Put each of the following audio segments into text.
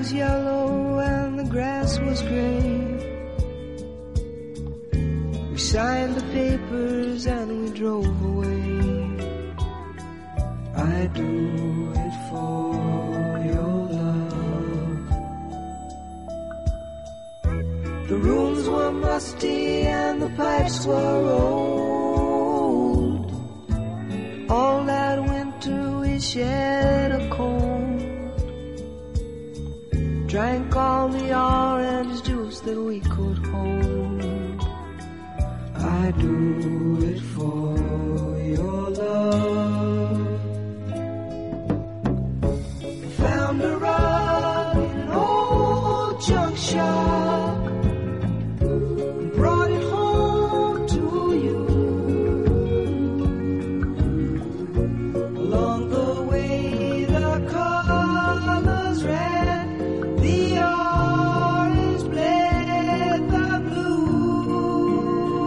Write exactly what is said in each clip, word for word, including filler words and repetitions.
was yellow and the grass was gray. We signed the papers and we drove away. I do it for your love. The rooms were musty and the pipes were old. All that winter we shared a cold. Drank all the orange juice that we could hold. I do it for your love. Found a rug in an old junk shop. Brought it home to you. Along the way the colors red, the orange bled the blue.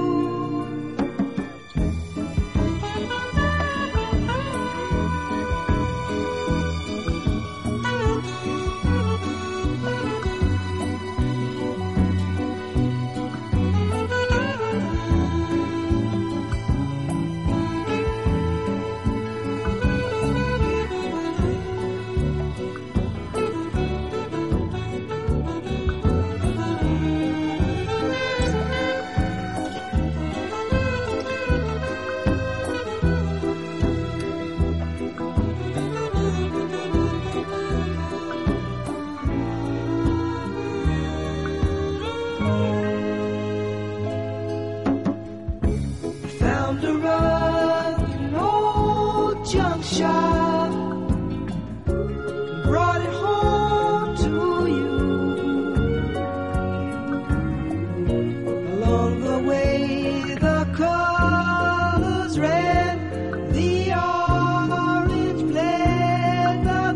Found a rug in an old junk shop. Brought it home to you. Along the way the colors red, the orange bled the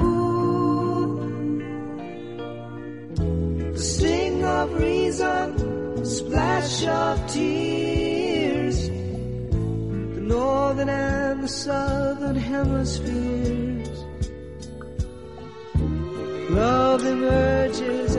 blue. The sting of reason, splash of tears, the northern and the southern hemispheres. Love emerges